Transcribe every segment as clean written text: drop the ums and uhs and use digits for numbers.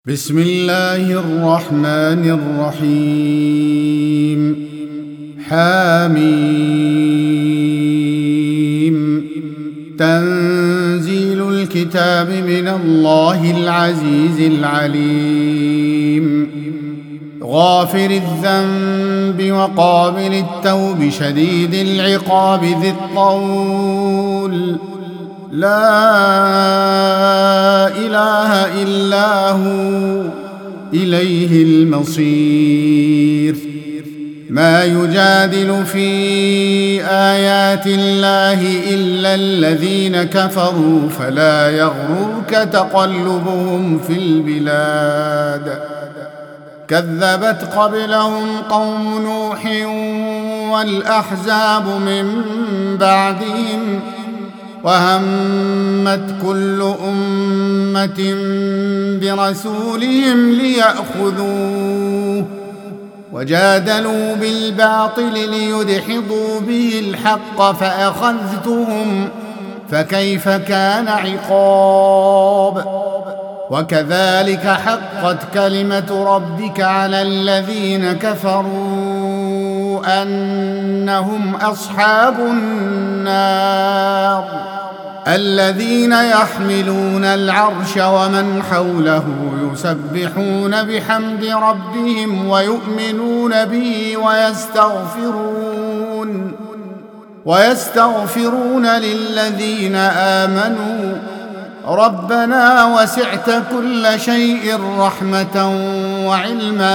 بسم الله الرحمن الرحيم حميم تنزيل الكتاب من الله العزيز العليم غافر الذنب وقابل التوب شديد العقاب ذي الطول لا إله إلا هو إليه المصير ما يجادل في آيات الله إلا الذين كفروا فلا يغررك تقلبهم في البلاد كذبت قبلهم قوم نوح والأحزاب من بعدهم وهمت كل أمة برسولهم ليأخذوه وجادلوا بالباطل ليدحضوا به الحق فأخذتهم فكيف كان عقاب وكذلك حقت كلمة ربك على الذين كفروا أنهم أصحاب النار الذين يحملون العرش ومن حوله يسبحون بحمد ربهم ويؤمنون به ويستغفرون للذين آمنوا ربنا وسعت كل شيء رحمة وعلما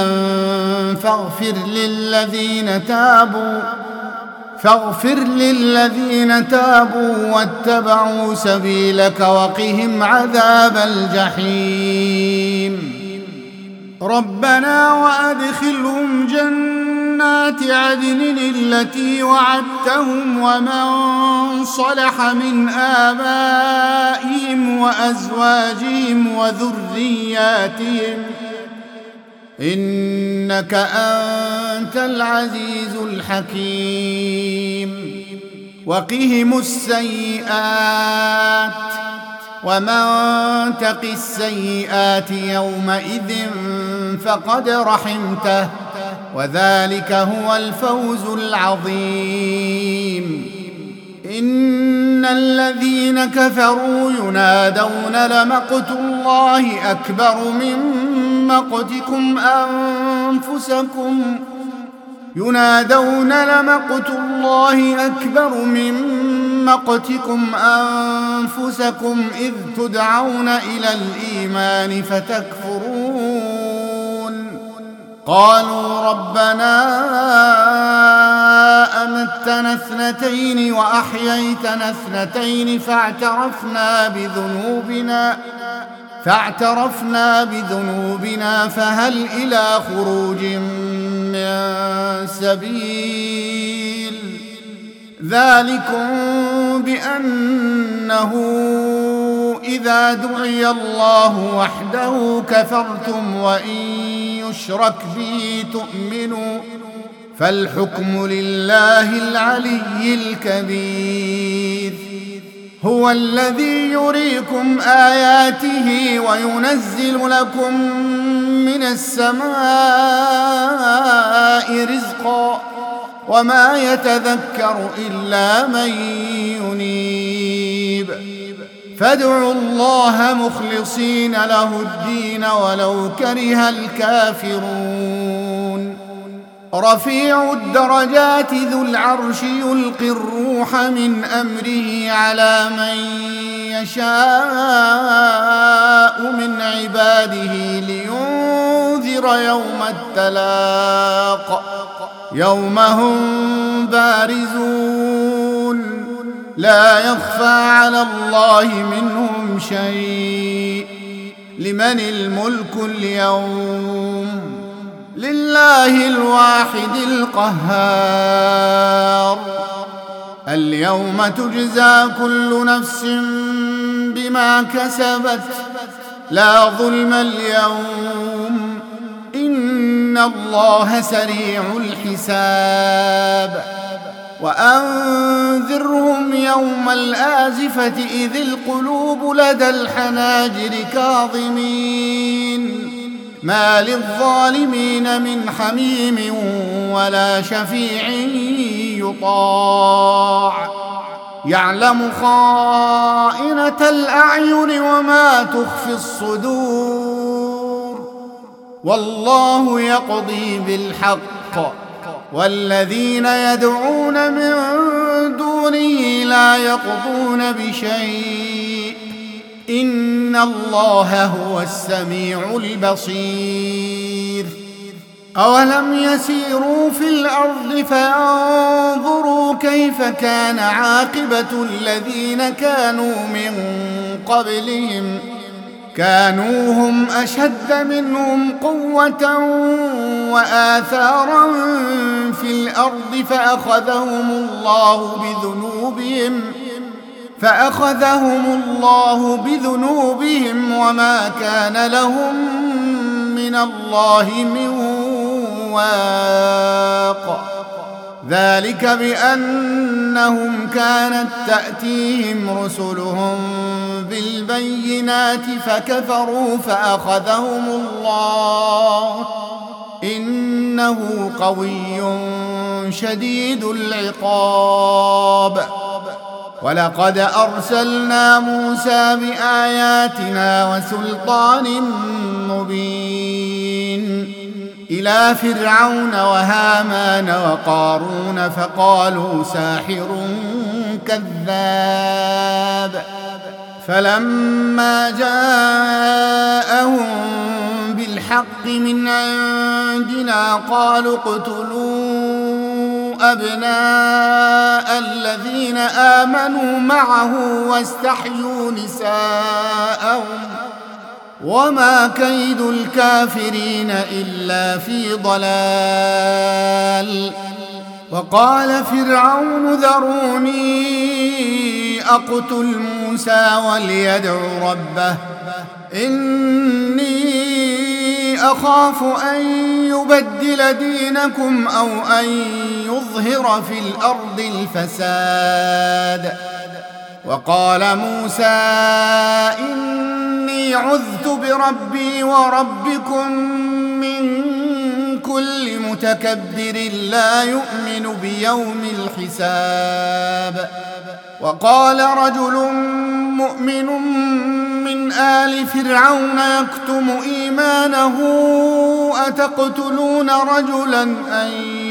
فاغفر للذين تابوا واتبعوا سبيلك وقهم عذاب الجحيم ربنا وأدخلهم جنات عدن التي وعدتهم ومن صلح من آبائهم وأزواجهم وذرياتهم إنك أنت العزيز الحكيم وقهم السيئات ومن تق السيئات يومئذ فقد رحمته وذلك هو الفوز العظيم إن الذين كفروا ينادون لمقت الله أكبر من مقتكم أنفسكم إذ تدعون إلى الإيمان فتكفرون قالوا ربنا أمتنا اثنتين وأحييتنا اثنتين فاعترفنا بذنوبنا فهل إلى خروج من سبيل ذلكم بأنه إذا دعي الله وحده كفرتم وإن يشرك به تؤمنوا فالحكم لله العلي الكبير هو الذي يريكم آياته وينزل لكم من السماء رزقا وما يتذكر إلا من ينيب فادعوا الله مخلصين له الدين ولو كره الكافرون رفيع الدرجات ذو العرش يلقي الروح من أمره على من يشاء من عباده لينذر يوم التلاق يوم هم بارزون لا يخفى على الله منهم شيء لمن الملك اليوم لله الواحد القهار اليوم تجزى كل نفس بما كسبت لا ظلم اليوم إن الله سريع الحساب وأنذرهم يوم الآزفة إذ القلوب لدى الحناجر كاظمين ما للظالمين من حميم ولا شفيع يطاع يعلم خائنة الأعين وما تخفي الصدور والله يقضي بالحق والذين يدعون من دونه لا يقضون بشيء إن الله هو السميع البصير أولم يسيروا في الأرض فينظروا كيف كان عاقبة الذين كانوا من قبلهم كانوا هم أشد منهم قوة وآثارا في الأرض فأخذهم الله بذنوبهم وما كان لهم من الله من واق ذلك بأنهم كانت تأتيهم رسلهم بالبينات فكفروا فأخذهم الله إنه قوي شديد العقاب ولقد أرسلنا موسى بآياتنا وسلطان مبين إلى فرعون وهامان وقارون فقالوا ساحر كذاب فلما جاءهم بالحق من عندنا قالوا اقتلوا أبناء الذين آمنوا معه واستحيوا نساءهم وما كيد الكافرين إلا في ضلال وقال فرعون ذروني أقتل موسى وليدع ربه إني أخاف أن يبدل دينكم أو أن يظهر في الأرض الفساد وقال موسى إني عذت بربي وربكم من كل متكبر لا يؤمن بيوم الحساب وقال رجل مؤمن من آل فرعون يكتم إيمانه أتقتلون رجلا أن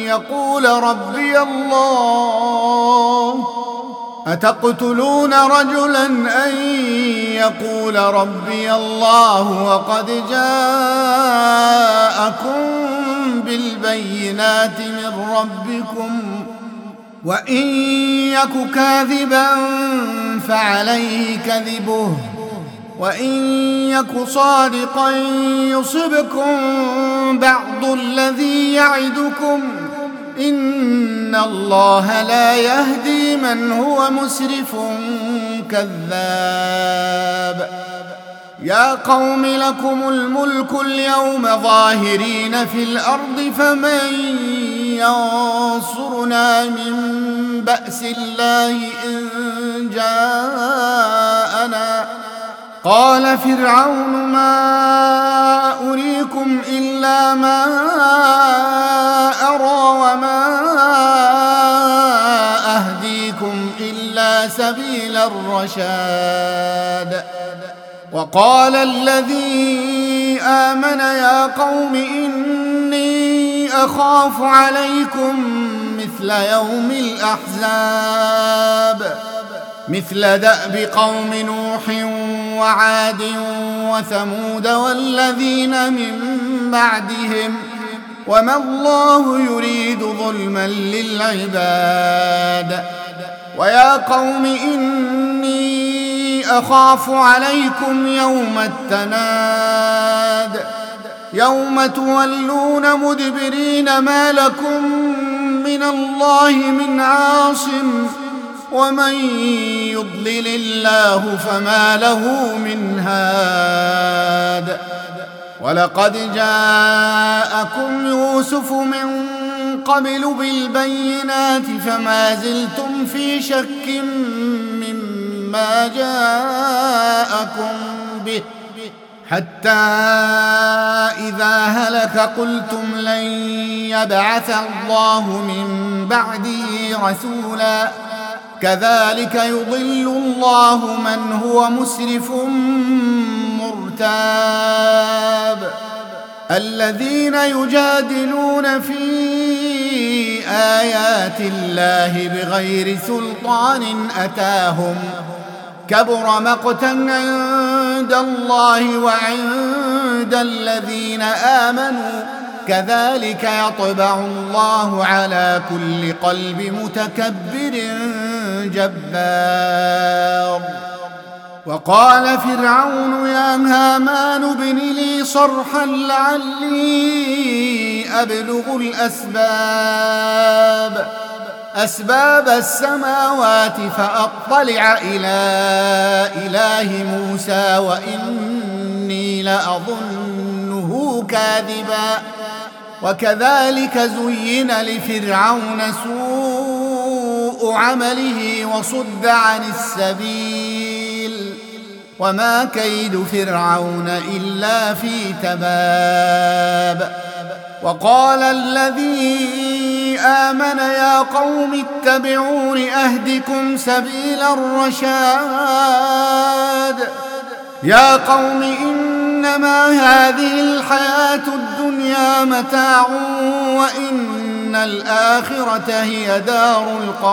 يقول ربي الله وقد جاءكم بالبينات من ربكم وإن يك كاذبا فعليه كذبه وإن يك صادقا يصبكم بعض الذي يعدكم إن الله لا يهدي من هو مسرف كذاب يا قوم لكم الملك اليوم ظاهرين في الأرض فمن ينصرنا من بأس الله إن جاءنا قال فرعون ما أريكم إلا ما أرى وما أهديكم إلا سبيل الرشاد وقال الذي آمن يا قوم إني أخاف عليكم مثل يوم الأحزاب مثل دأب قوم نوح وعاد وثمود والذين من بعدهم وما الله يريد ظلما للعباد ويا قوم إني أخاف عليكم يوم التناد يوم تولون مدبرين ما لكم من الله من عاصم ومن يضلل الله فما له من هاد ولقد جاءكم يوسف من قبل بالبينات فما زلتم في شك مما جاءكم به حتى إذا إذا هلك قلتم لن يبعث الله من بعده رسولا كذلك يضل الله من هو مسرف مرتاب الذين يجادلون في آيات الله بغير سلطان أتاهم كبر مقتا عند الله وعند الذين آمنوا كذلك يطبع الله على كل قلب متكبر جبار وقال فرعون يا هامان ابن لي صرحا لعلي أبلغ أسباب السماوات فأطلع إلى إله موسى وإني لأظنه كاذبا وكذلك زين لفرعون سوء عمله وصد عن السبيل وما كيد فرعون إلا في تباب وقال الذي آمن يا قوم اتبعون أهدكم سبيل الرشاد يا قوم إنما هذه الحياة الدنيا متاع وإن الآخرة هي دار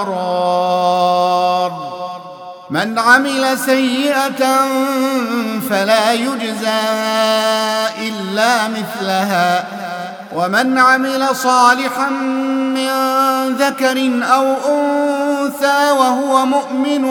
القرار من عمل سيئة فلا يجزى إلا مثلها ومن عمل صالحا من ذكر أو أنثى وهو مؤمن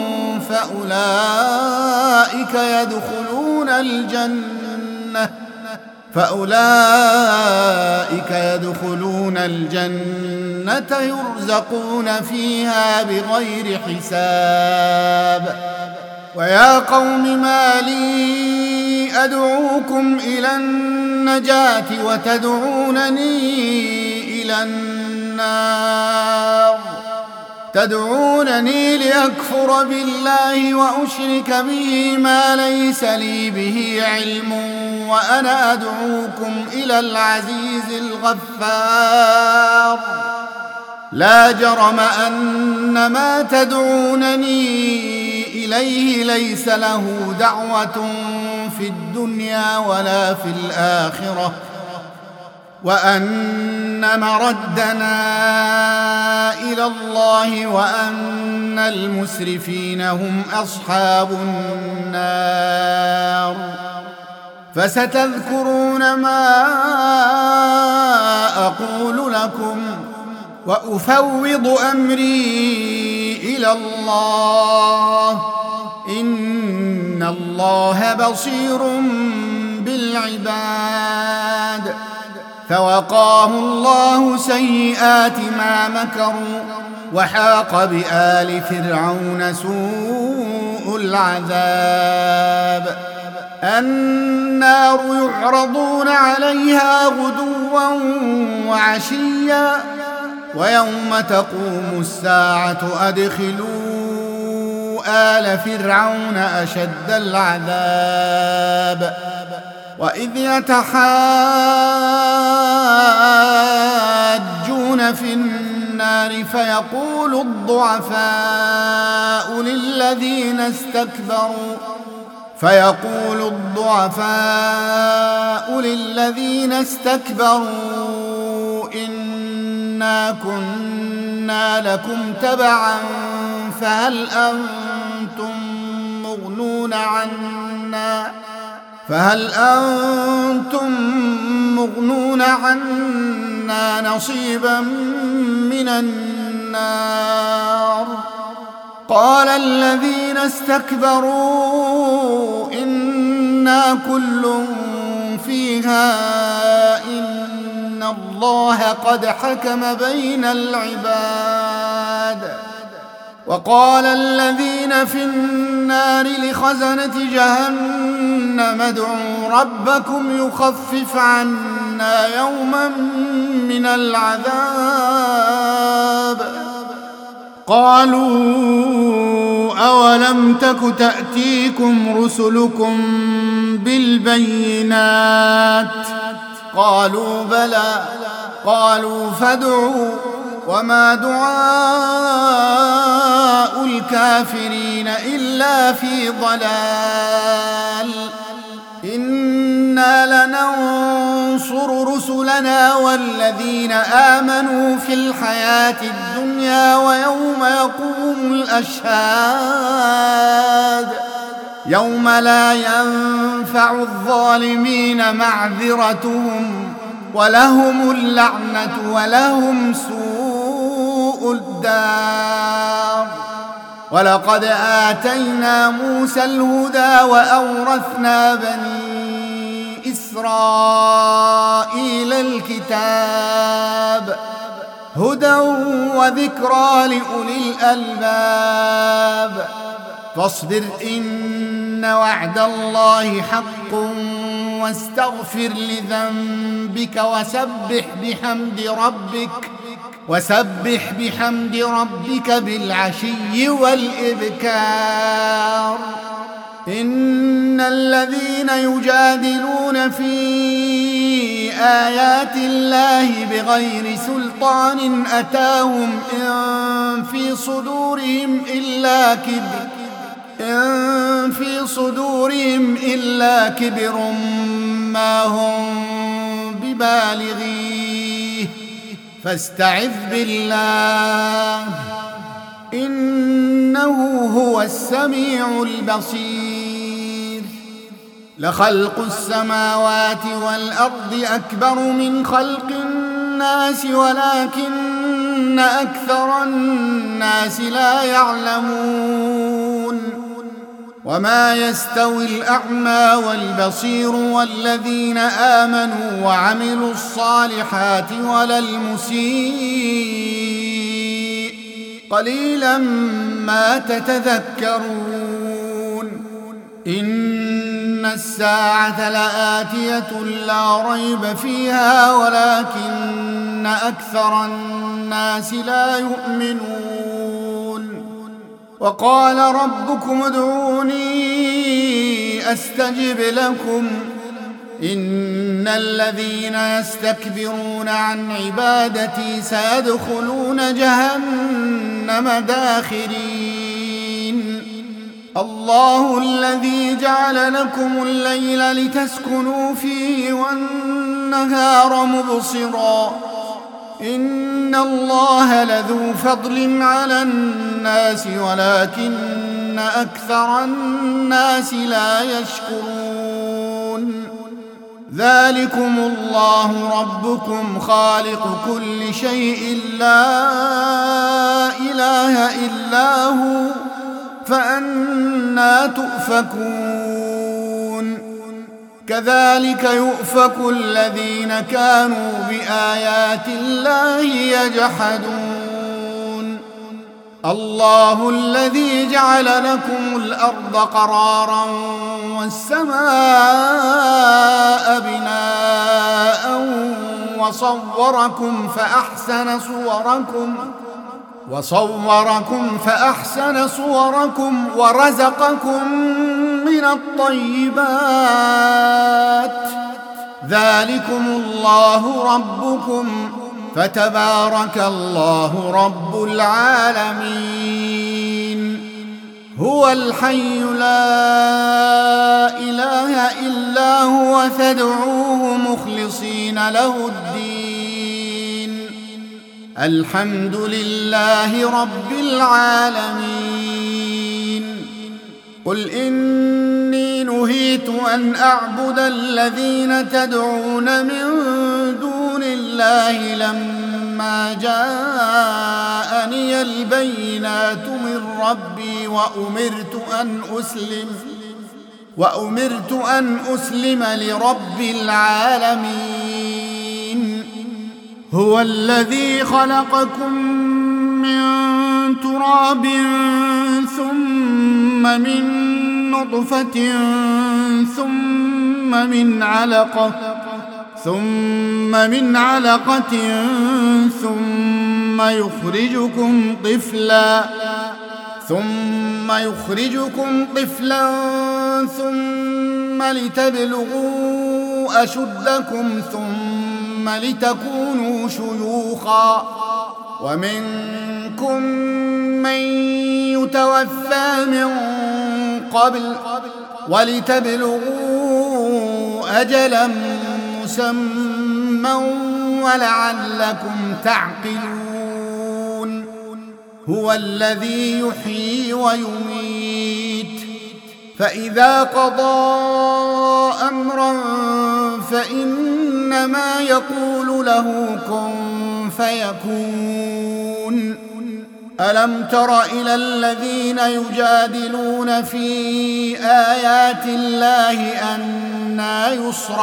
فأولئك يدخلون الجنة يرزقون فيها بغير حساب ويا قوم ما لي أدعوكم إلى النجاة وتدعونني إلى النار تدعونني لأكفر بالله وأشرك به ما ليس لي به علم وأنا أدعوكم إلى العزيز الغفار لا جرم أن ما تدعونني إليه ليس له دعوة في الدنيا ولا في الآخرة وأن مردنا إلى الله وأن المسرفين هم أصحاب النار فستذكرون ما أقول لكم وأفوض أمري إلى الله إن الله بصير بالعباد فوقاه الله سيئات ما مكروا وحاق بآل فرعون سوء العذاب النار يعرضون عليها غدوا وعشيا ويوم تقوم الساعة أدخلوا آل فرعون أشد العذاب وإذ يتحاجون في النار فيقول الضعفاء للذين استكبروا إنا كنا لكم تبعا فهل أنتم مغنون عنا نصيبا من النار قال الذين استكبروا إنا كل فيها إن الله قد حكم بين العباد وقال الذين في النار لخزنة جهنم ادعوا ربكم يخفف عنا يوما من العذاب قالوا أولم تك تأتيكم رسلكم بالبينات قالوا بلى. قالوا فادعوا. وما دعاء الكافرين إلا في ضلال. إنا لننصر رسلنا والذين آمنوا في الحياة الدنيا ويوم يقوم الأشهاد يوم لا ينفع الظالمين معذرتهم ولهم اللعنة ولهم سوء الدار. ولقد آتينا موسى الهدى وأورثنا بني إسرائيل الكتاب هدى وذكرى لأولي الألباب. فاصبر إن وعد الله حق واستغفر لذنبك وسبح بحمد ربك بالعشي والإبكار. إن الذين يجادلون في آيات الله بغير سلطان أتاهم إن في صدورهم إلا كبر ما هم ببالغيه فاستعذ بالله إنه هو السميع البصير. لخلق السماوات والأرض أكبر من خلق الناس ولكن أكثر الناس لا يعلمون. وما يستوي الأعمى والبصير والذين آمنوا وعملوا الصالحات ولا المسيء قليلا ما تتذكرون. إن الساعة لآتية لا ريب فيها ولكن أكثر الناس لا يؤمنون. وقال ربكم ادعوني أستجب لكم إن الذين يستكبرون عن عبادتي سيدخلون جهنم داخرين. الله الذي جعل لكم الليل لتسكنوا فيه والنهار مبصرا إن الله لذو فضل على الناس ولكن أكثر الناس لا يشكرون. ذلكم الله ربكم خالق كل شيء لا إله إلا هو فأنى تؤفكون. كذلك يؤفك الذين كانوا بآيات الله يجحدون. الله الذي جعل لكم الأرض قرارا والسماء بناء وصوركم فأحسن صوركم ورزقكم من الطيبات. ذلكم الله ربكم فتبارك الله رب العالمين. هو الحي لا إله إلا هو فادعوه مخلصين له الدين الحمد لله رب العالمين. قل إني نهيت أن أعبد الذين تدعون من دون الله لما جاءني البينات من ربي وأمرت أن أسلم لرب العالمين. هو الذي خلقكم من تراب ثم من نطفة ثم من علقة ثم يخرجكم طفلا ثم لتبلغوا وأوفوا أشدكم ثم لتكونوا شيوخا ومنكم من يتوفى من قبل ولتبلغوا أجلا مسمى ولعلكم تعقلون هو الذي يحيي ويميت فإذا قضى أمرا فإنما يقول له كن فيكون ألم تر إلى الذين يجادلون في آيات الله أنى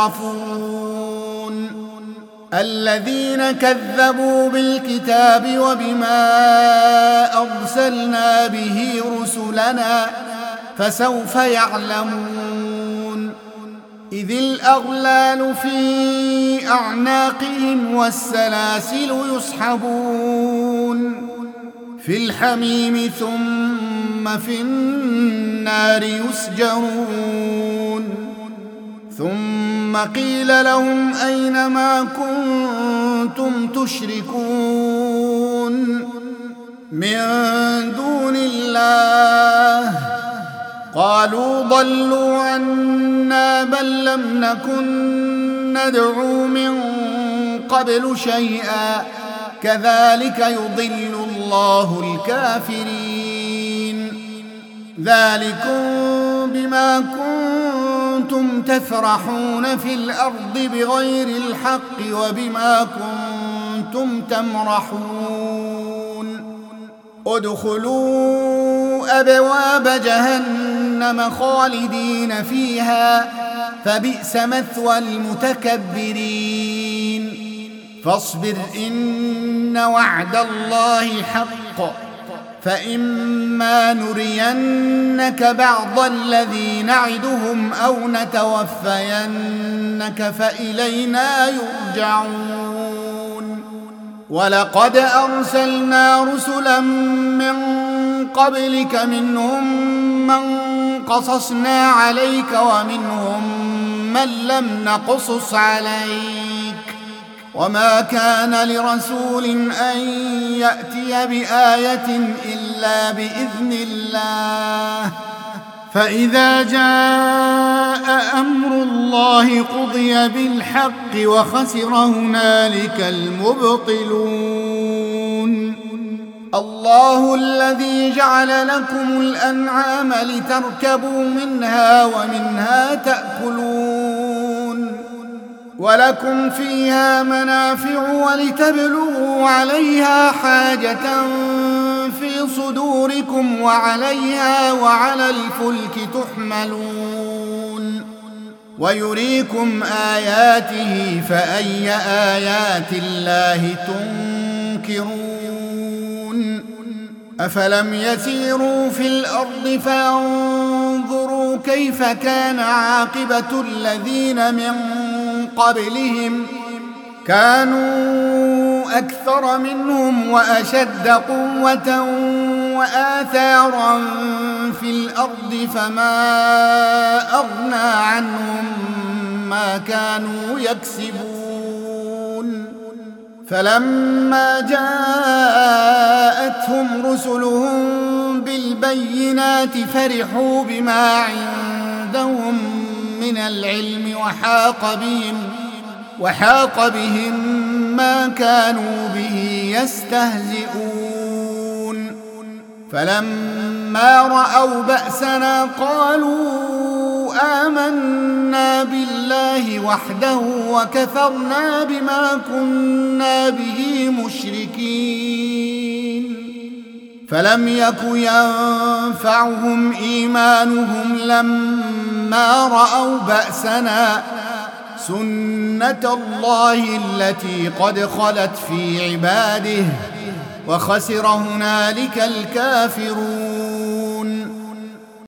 يصرفون الذين كذبوا بالكتاب وبما أرسلنا به رسلنا فسوف يعلمون إذ الأغلال في أعناقهم والسلاسل يسحبون في الحميم ثم في النار يسجرون ثم قيل لهم أين ما كنتم تشركون من دون الله قالوا ضلوا عنا بل لم نكن ندعو من قبل شيئا كذلك يضل الله الكافرين ذلكم بما كنتم تفرحون في الأرض بغير الحق وبما كنتم تمرحون ادخلوا أبواب جهنم خالدين فيها فبئس مثوى المتكبرين فاصبر إن وعد الله حق فإما نرينك بعض الذي نعدهم أو نتوفينك فإلينا يرجعون ولقد أرسلنا رسلا من قبلك منهم من قصصنا عليك ومنهم من لم نقصص عليك وما كان لرسول أن يأتي بآية إلا بإذن الله فإذا جاء أمر الله قضي بالحق وخسر هنالك المبطلون الله الذي جعل لكم الأنعام لتركبوا منها ومنها تأكلون ولكم فيها منافع ولتبلغوا عليها حاجة في صدوركم وعليها وعلى الفلك تحملون ويريكم آياته فأي آيات الله تنكرون أفلم يسيروا في الأرض فينظروا كيف كان عاقبة الذين من قبلهم كانوا أكثر منهم وأشد قوة وآثارا في الأرض فما أغنى عنهم ما كانوا يكسبون فلما جاءتهم رسلهم بالبينات فرحوا بما عندهم من العلم وحاق بهم ما كانوا به يستهزئون فلما رأوا بأسنا قالوا آمنا بالله وحده وكفرنا بما كنا به مشركين فلم يك ينفعهم إيمانهم لما رأوا بأسنا سنة الله التي قد خلت في عباده وخسر هنالك الكافرون